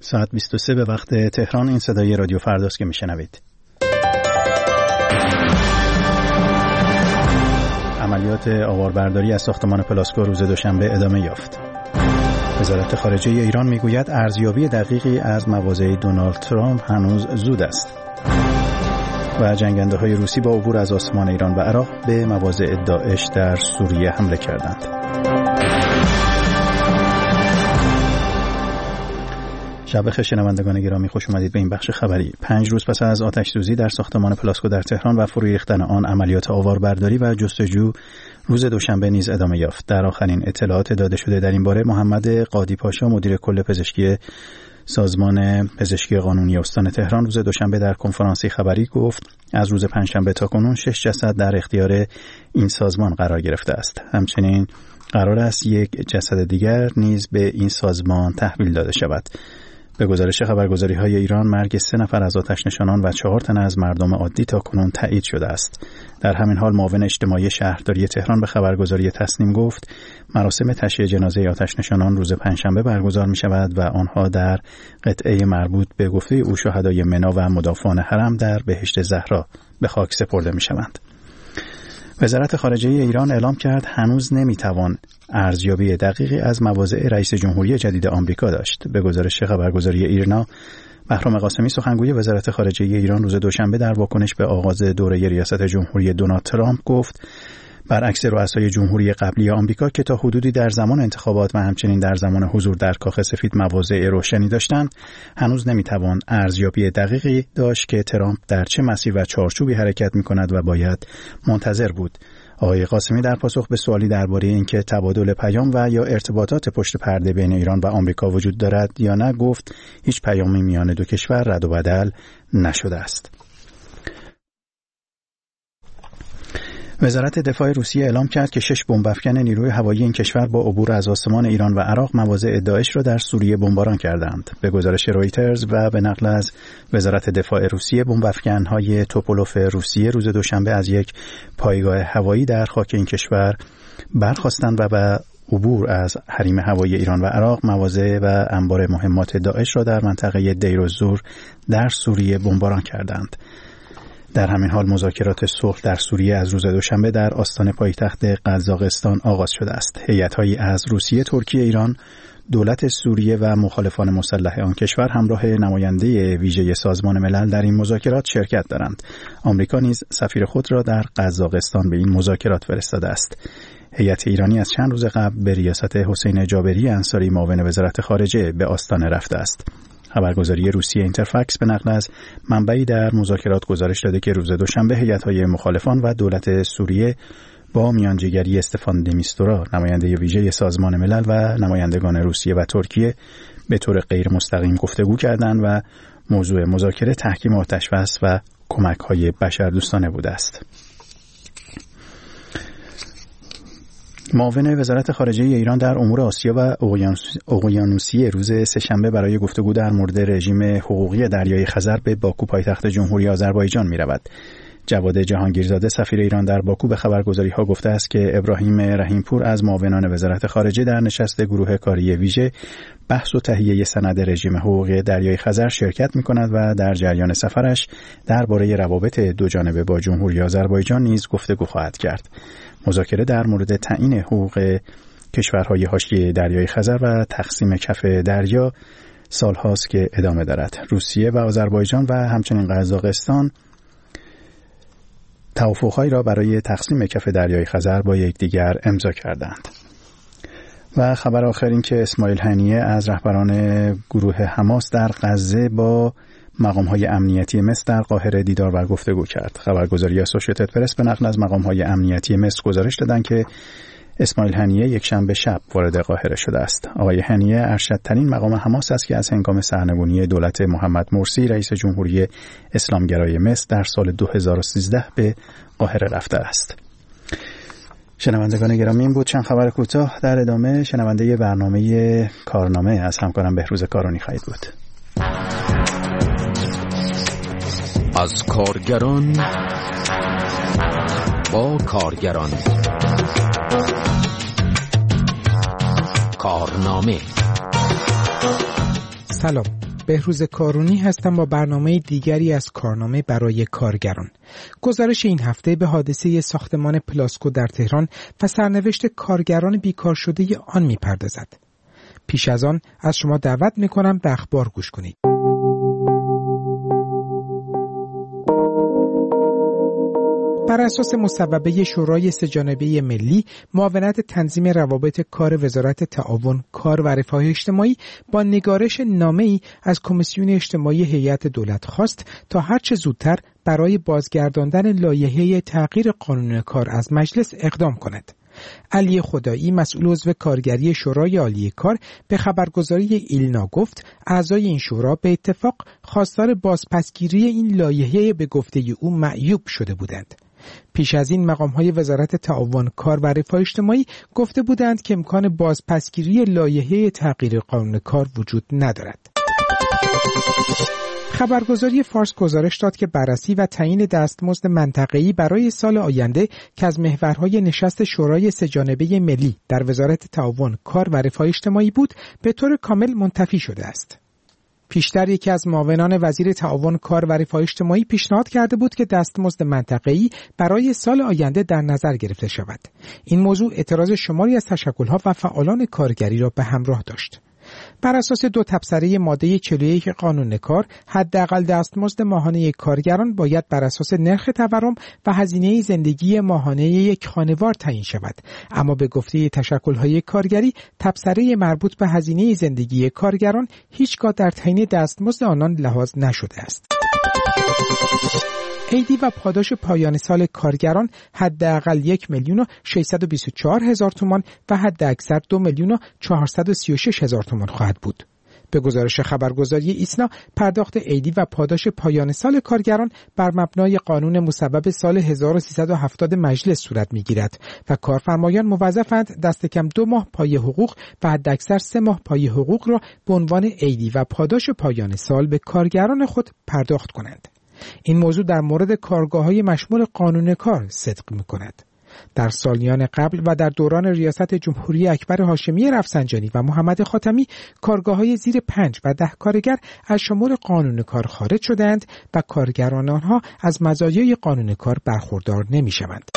ساعت 23 به وقت تهران. این صدای رادیو فرداست که میشنوید. عملیات آواربرداری از ساختمان پلاسکو روز دوشنبه ادامه یافت. وزارت خارجه ایران میگوید ارزیابی دقیقی از مواضع دونالد ترامپ هنوز زود است. و جنگنده‌های روسی با عبور از آسمان ایران و عراق به مواضع داعش در سوریه حمله کردند. شب بخیر شنوندگان گرامی، خوش اومدید به این بخش خبری. 5 روز پس از آتش‌سوزی در ساختمان پلاسکو در تهران و فرو ریختن آن، عملیات آواربرداری و جستجو روز دوشنبه نیز ادامه یافت. در آخرین اطلاعات داده شده در این باره، محمد قادی پاشا مدیر کل پزشکی سازمان پزشکی قانونی استان تهران روز دوشنبه در کنفرانسی خبری گفت از روز پنجشنبه تا کنون 6 جسد در اختیار این سازمان قرار گرفته است. همچنین قرار است یک جسد دیگر نیز به این سازمان تحویل داده شود. به گزارش خبرگزاری‌های ایران، مرگ 3 نفر از آتش‌نشانان و 4 تن از مردم عادی تا کنون تایید شده است. در همین حال معاون اجتماعی شهرداری تهران به خبرگزاری تصنیم گفت مراسم تشییع جنازه آتش‌نشانان روز پنجشنبه برگزار می‌شود و آنها در قطعه مربوط به گفته او شهدای منا و مدافعان حرم در بهشت زهرا به خاک سپرده می‌شوند. وزارت خارجه ایران اعلام کرد هنوز نمیتوان ارزیابی دقیقی از مواضع رئیس جمهوری جدید آمریکا داشت. به گزارش خبرگزاری ایرنا، بهرام قاسمی سخنگوی وزارت خارجه ایران روز دوشنبه در واکنش به آغاز دوره ریاست جمهوری دونالد ترامپ گفت برعکس رؤسای جمهوری قبلی آمریکا که تا حدودی در زمان انتخابات و همچنین در زمان حضور در کاخ سفید مواضع روشنی داشتند، هنوز نمیتوان ارزیابی دقیقی داشت که ترامپ در چه مسیر و چارچوبی حرکت میکند و باید منتظر بود. آقای قاسمی در پاسخ به سوالی درباره اینکه تبادل پیام و یا ارتباطات پشت پرده بین ایران و آمریکا وجود دارد یا نه گفت هیچ پیامی میان دو کشور رد و بدل نشده است. وزارت دفاع روسیه اعلام کرد که 6 بمب‌افکن نیروی هوایی این کشور با عبور از آسمان ایران و عراق مواضع داعش را در سوریه بمباران کردند. به گزارش رویترز و به نقل از وزارت دفاع روسیه، بمب‌افکن‌های توپولوف روسیه روز دوشنبه از یک پایگاه هوایی در خاک این کشور برخاستند و به عبور از حریم هوایی ایران و عراق مواضع و انبار مهمات داعش را در منطقه دیر الزور در سوریه بمباران کردند. در همین حال مذاکرات صلح در سوریه از روز دوشنبه در آستان پایتخت قزاقستان آغاز شده است. هیئت‌هایی از روسیه، ترکیه، ایران، دولت سوریه و مخالفان مسلح آن کشور همراه نماینده ویژه سازمان ملل در این مذاکرات شرکت دارند. آمریکا نیز سفیر خود را در قزاقستان به این مذاکرات فرستاده است. هیئت ایرانی از چند روز قبل به ریاست حسین جابری انصاری معاون وزارت خارجه به آستانه رفته است. خبرگزاری روسیه اینترفکس به نقل از منبعی در مذاکرات گزارش داده که روز دوشنبه هیئت‌های مخالفان و دولت سوریه با میانجیگری استفان د میستورا، نماینده ویژه سازمان ملل و نمایندگان روسیه و ترکیه به طور غیر مستقیم گفتگو کردند و موضوع مذاکره تحکیم آتش‌بس و کمک‌های بشردوستانه بوده است. معاون وزارت خارجه ایران در امور آسیا و اقیانوسیه روز سه‌شنبه برای گفتگو در مورد رژیم حقوقی دریای خزر به باکو پایتخت جمهوری آذربایجان می‌رود. جواد جهانگیرزاده سفیر ایران در باکو به خبرگزاری‌ها گفته است که ابراهیم رحیمپور از معاونان وزارت خارجه در نشست گروه کاری ویژه بحث و تهیه سند رژیم حقوقی دریای خزر شرکت می‌کند و در جریان سفرش درباره روابط دو جانبه با جمهوری آذربایجان نیز گفتگو خواهد کرد. مذاکره در مورد تعیین حقوق کشورهای حاشیه دریای خزر و تقسیم کف دریا سال‌هاست که ادامه دارد. روسیه و آذربایجان و همچنین قزاقستان توافق‌هایی را برای تقسیم کف دریای خزر با یکدیگر امضا کردند. و خبر آخر این که اسماعیل هنیه از رهبران گروه حماس در غزه با مقام‌های امنیتی مصر در قاهره دیدار و گفتگو کرد. خبرگزاری اسوشییتد پرس به نقل از مقام‌های امنیتی مصر گزارش دادند که اسماعیل هنیه یک شنبه شب وارد قاهره شده است. آقای هنیه ارشدترین مقام حماس است که از هنگام سرنگونی دولت محمد مرسی رئیس جمهوری اسلامگرای مصر در سال 2013 به قاهره رفته است. شنوندگان گرامی، این بود چند خبر کوتاه. در ادامه شنونده برنامه کارنامه از همکارم بهروز کارانی خواهید بود. از کارگران با کارگران، کارنامه. سلام، بهروز کارونی هستم با برنامه دیگری از کارنامه برای کارگران. گزارش این هفته به حادثه ساختمان پلاسکو در تهران و سرنوشت کارگران بیکار شده آن می‌پردازد. پیش از آن از شما دعوت می‌کنم به اخبار گوش کنید. بر اساس مصوبه شورای سه‌جانبه ملی، معاونت تنظیم روابط کار وزارت تعاون، کار و رفاه اجتماعی با نگارش نامه‌ای از کمیسیون اجتماعی هیئت دولت خواست تا هرچه زودتر برای بازگرداندن لایحه تغییر قانون کار از مجلس اقدام کند. علی خدایی، مسئول عضو کارگری شورای عالی کار، به خبرگزاری ایلنا گفت اعضای این شورا به اتفاق خواستار بازپسگیری این لایحه به گفته او معیوب شده بودند. پیش از این مقام‌های وزارت تعاون، کار و رفاه اجتماعی گفته بودند که امکان بازپسگیری لایحه تغییر قانون کار وجود ندارد. خبرگزاری فارس گزارش داد که بررسی و تعیین دستمزد منطقه‌ای برای سال آینده که از محورهای نشست شورای سه‌جانبه ملی در وزارت تعاون، کار و رفاه اجتماعی بود، به طور کامل منتفی شده است. پیشتر یکی از معاونان وزیر تعاون، کار و رفاه اجتماعی پیشنهاد کرده بود که دستمزد منطقه‌ای برای سال آینده در نظر گرفته شود. این موضوع اعتراض شماری از تشکل‌ها و فعالان کارگری را به همراه داشت. بر اساس 2 تبصره ماده 41 قانون کار، حداقل دستمزد ماهانه کارگران باید بر اساس نرخ تورم و هزینه زندگی ماهانه یک خانوار تعیین شود، اما به گفته تشکل‌های کارگری، تبصره مربوط به هزینه زندگی کارگران هیچگاه در تعیین دستمزد آنان لحاظ نشده است. عیدی و پاداش پایان سال کارگران حداقل 1,624,000 تومان و حداکثر 2,436,000 تومان خواهد بود. به گزارش خبرگزاری ایسنا، پرداخت عیدی و پاداش پایان سال کارگران بر مبنای قانون مصوب سال 1370 مجلس صورت می‌گیرد و کارفرمایان موظفند دست کم 2 ماه پای حقوق و حداکثر 3 ماه پای حقوق را به عنوان عیدی و پاداش پایان سال به کارگران خود پرداخت کنند. این موضوع در مورد کارگاه‌های مشمول قانون کار صدق می‌کند. در سالیان قبل و در دوران ریاست جمهوری اکبر هاشمی رفسنجانی و محمد خاتمی، کارگاه‌های زیر 5 و 10 کارگر از شمول قانون کار خارج شدند و کارگران آنها از مزایای قانون کار برخوردار نمی‌شوند.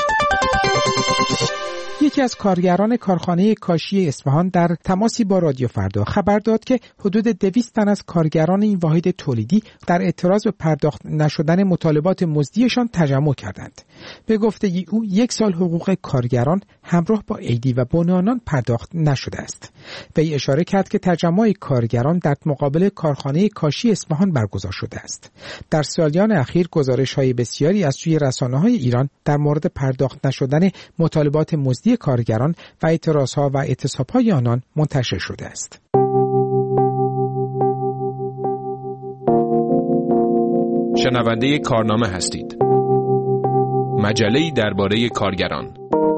یکی از کارگران کارخانه کاشی اصفهان در تماسی با رادیو فردا خبر داد که حدود 200 تن از کارگران این واحد تولیدی در اعتراض به پرداخت نشدن مطالبات مزدیشان تجمع کردند. به گفته او 1 سال حقوق کارگران همراه با عیدی و بن آنان پرداخت نشده است. وی اشاره کرد که تجمع کارگران در مقابل کارخانه کاشی اصفهان برگزار شده است. در سالیان اخیر گزارش‌های بسیاری از سوی رسانه‌های ایران در مورد پرداخت نشدن مطالبات مزدی کارگران و اعتراضها و اعتصاب‌های آنان منتشر شده است. شنونده کارنامه هستید. مجله‌ای درباره کارگران.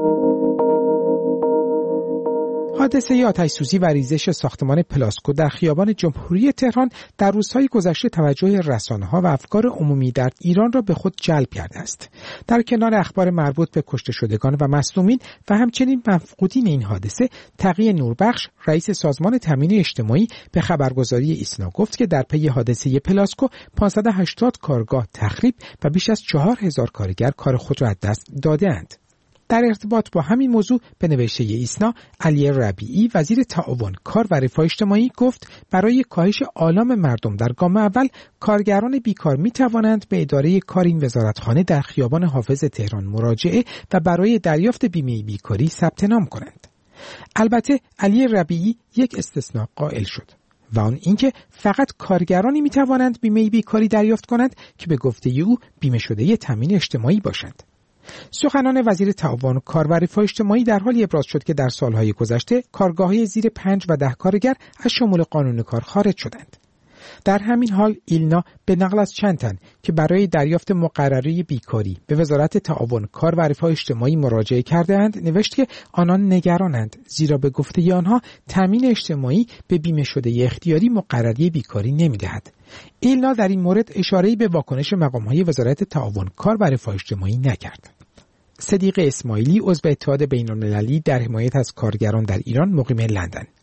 حادثه آتش‌سوزی و ریزش ساختمان پلاسکو در خیابان جمهوری تهران در روزهای گذشته توجه رسانه‌ها و افکار عمومی در ایران را به خود جلب کرده است. در کنار اخبار مربوط به کشته شدگان و مصدومین و همچنین مفقودین این حادثه، تقی نوربخش، رئیس سازمان تامین اجتماعی، به خبرگزاری ایسنا گفت که در پی حادثه پلاسکو 580 کارگاه تخریب و بیش از 4000 کارگر کار خود را از دست داده‌اند. در ارتباط با همین موضوع به نوشته ایسنا، علی ربیعی، وزیر تعاون، کار و رفاه اجتماعی گفت برای کاهش آلام مردم در گام اول، کارگران بیکار می توانند به اداره کار این وزارتخانه در خیابان حافظ تهران مراجعه و برای دریافت بیمه بیکاری ثبت نام کنند. البته علی ربیعی یک استثناء قائل شد و آن اینکه فقط کارگرانی می توانند بیمه بیکاری دریافت کنند که به گفته او بیمه شده تامین اجتماعی باشند. سخنان وزیر تعاون، کار و رفاه اجتماعی در حالی ابراز شد که در سالهای گذشته کارگاه‌های زیر 5 و 10 کارگر از شمول قانون کار خارج شدند. در همین حال ایلنا به نقل از چند تن که برای دریافت مقرری بیکاری به وزارت تعاون، کار و رفاه اجتماعی مراجعه کرده‌اند نوشت که آنان نگرانند، زیرا به گفته آنها تامین اجتماعی به بیمه شده اختیاری مقرری بیکاری نمی‌دهد. ایلنا در این مورد اشاره‌ای به واکنش مقام‌های وزارت تعاون، کار و رفاه اجتماعی نکرد. صدیق اسماعیلی، عضو اتحاد بین‌المللی در حمایت از کارگران در ایران، مقیم لندن: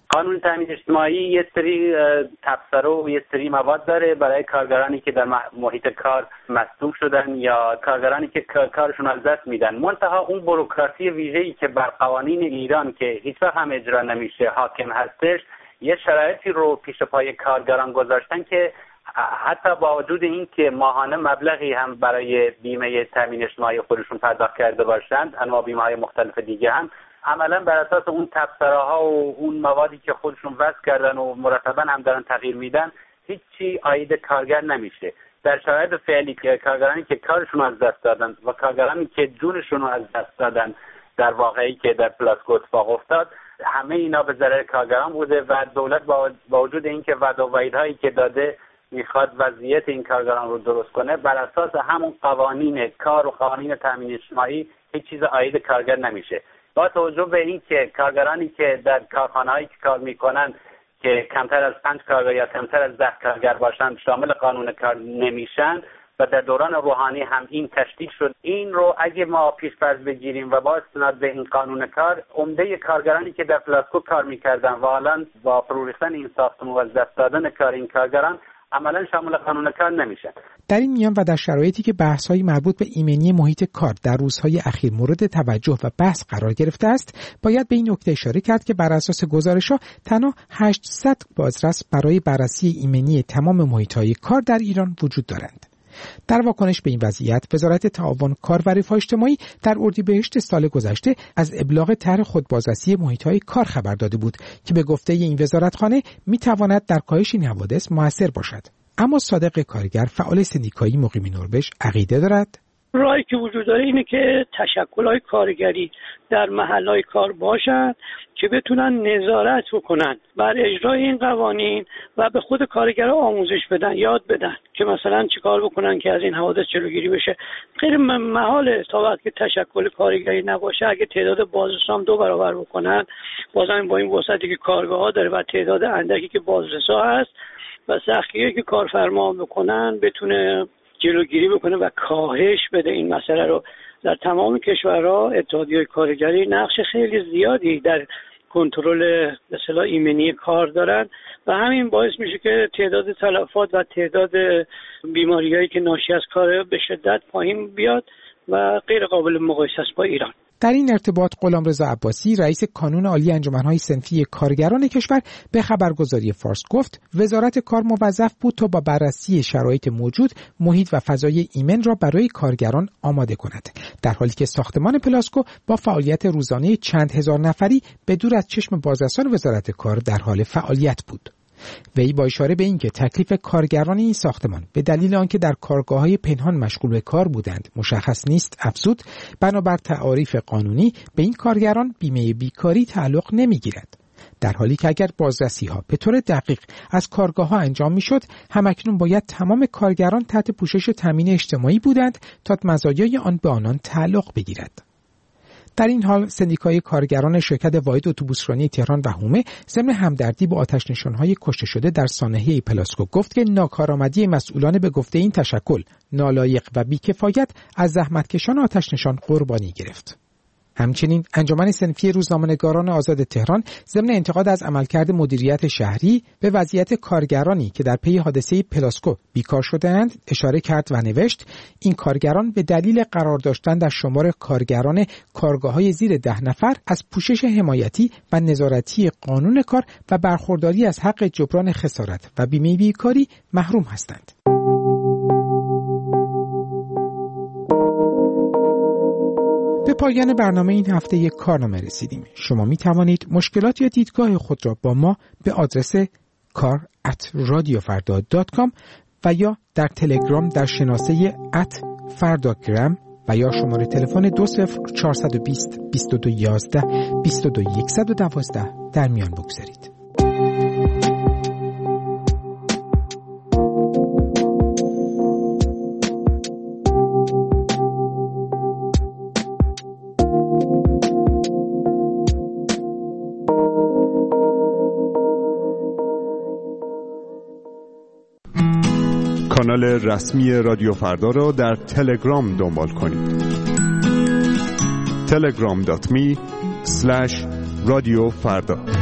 قانون تامین اجتماعی یه سری تبصره و یه سری مواد داره برای کارگرانی که در محیط کار مصدوم شدن یا کارگرانی که کارشون از دست میدن. منتها اون بوروکراسی ویژه‌ای که بر قوانین ایران که هیچ وقت هم اجرا نمیشه حاکم هستش، یه شرایطی رو پیش پای کارگران گذاشتن که حتی با وجود این که ماهانه مبلغی هم برای بیمه تامین اجتماعی خودشون پرداخت کرده باشند، انواع بیمه‌های مختلف دیگه هم عملا بر اساس اون تبصره‌ها و اون موادی که خودشون وضع کردن و مرتبا هم دارن تغییر میدن، هیچی عاید کارگر نمیشه. در شرایط فعلی که کارگرانی که کارشون از دست دادن و کارگرانی که جونشون رو از دست دادن در واقعی که در پلاسکو اتفاق افتاد، همه اینا به ضرر کارگران بوده و دولت با وجود اینکه وعده و وعیدهایی که داده میخواد وضعیت این کارگران رو درست کنه، بر اساس همون قوانین کار و قوانین تامین اجتماعی هیچ چیز عاید کارگر نمیشه. با توجه به این که کارگرانی که در کارخانه‌هایی که کار میکنن که کمتر از 5 کارگر یا کمتر از 10 کارگر باشند شامل قانون کار نمیشن و در دوران روحانی هم این تشدید شد. این رو اگه ما پیش‌فرض بگیریم و با استناد به این قانون کار، عمده کارگرانی که در پلاسکو کار میکردن و الان با فرو ریختن این ساختمان و از دست دادن کار این کارگران عملا شامل قانون کار نمیشن. در این میان و در شرایطی که بحث‌های مربوط به ایمنی محیط کار در روزهای اخیر مورد توجه و بحث قرار گرفته است، باید به این نکته اشاره کرد که بر اساس گزارش‌ها تنها 800 بازرس برای بررسی ایمنی تمام محیط‌های کار در ایران وجود دارند. در واکنش به این وضعیت، وزارت تعاون کار و رفاه اجتماعی در اردیبهشت سال گذشته از ابلاغ طرح خودبازرسی محیط‌های کار خبر داده بود که به گفته این وزارتخانه می‌تواند در کاهش این حوادث مؤثر باشد. اما صادق کارگر، فعال سندیکایی مقیم نروژ، عقیده دارد راهی که وجود داره اینه که تشکل‌های کارگری در محل‌های کار باشند که بتونن نظارت بکنن بر اجرای این قوانین و به خود کارگرها آموزش بدن، یاد بدن که مثلا چیکار بکنن که از این حوادث جلوگیری بشه. غیر محاله تا وقتی که تشکل کارگری نباشه، اگه تعداد بازرسان 2 برابر بکنن، بازم با این وسعتی که کارگاه‌ها داره و تعداد اندکی که بازرسا هست و سختگیری که کارفرما بکنن، بتونه جلوگیری بکنه و کاهش بده این مسئله رو. در تمام کشورها اتحادیه‌های کارگری نقش خیلی زیادی در کنترل به اصطلاح ایمنی کار دارن و همین باعث میشه که تعداد تلفات و تعداد بیماریایی که ناشی از کار به شدت پایین بیاد و غیر قابل مقایسه است با ایران. در این ارتباط غلامرضا عباسی، رئیس کانون عالی انجمن‌های صنفی کارگران کشور، به خبرگزاری فارس گفت وزارت کار موظف بود تا با بررسی شرایط موجود محیط و فضای ایمن را برای کارگران آماده کند، در حالی که ساختمان پلاسکو با فعالیت روزانه چند هزار نفری به دور از چشم بازرسان وزارت کار در حال فعالیت بود. وی با اشاره به اینکه تکلیف کارگران این ساختمان به دلیل آنکه در کارگاه‌های پنهان مشغول به کار بودند مشخص نیست افزود، بنابر تعاریف قانونی به این کارگران بیمه بیکاری تعلق نمی‌گیرد، در حالی که اگر بازرسی‌ها به طور دقیق از کارگاه‌ها انجام می‌شد، همکنون باید تمام کارگران تحت پوشش تامین اجتماعی بودند تا مزایای آن به آنان تعلق بگیرد. در این حال سندیکای کارگران شرکت واحد اتوبوسرانی تهران و حومه ضمن همدردی با آتش‌نشان‌های کشته شده در سانحه پلاسکو گفت که ناکارآمدی مسئولان به گفته این تشکل نالایق و بی‌کفایت از زحمتکشان آتش‌نشان قربانی گرفت. همچنین انجمن صنفی روزنامه‌نگاران آزاد تهران ضمن انتقاد از عملکرد مدیریت شهری به وضعیت کارگرانی که در پی حادثه پلاسکو بیکار شده‌اند اشاره کرد و نوشت این کارگران به دلیل قرار داشتن در شمار کارگران کارگاه‌های زیر 10 نفر از پوشش حمایتی و نظارتی قانون کار و برخورداری از حق جبران خسارت و بیمه بیکاری محروم هستند. به پایان برنامه این هفته کارنامه رسیدیم. شما می توانید مشکلات یا دیدگاه خود را با ما به آدرس kar@radiofarda.com و یا در تلگرام در شناسه @fardagram و یا شماره تلفن 20420 2211 22112 در میان بگذارید. کانال رسمی رادیو فردا را در تلگرام دنبال کنید. telegram.me/radiofarda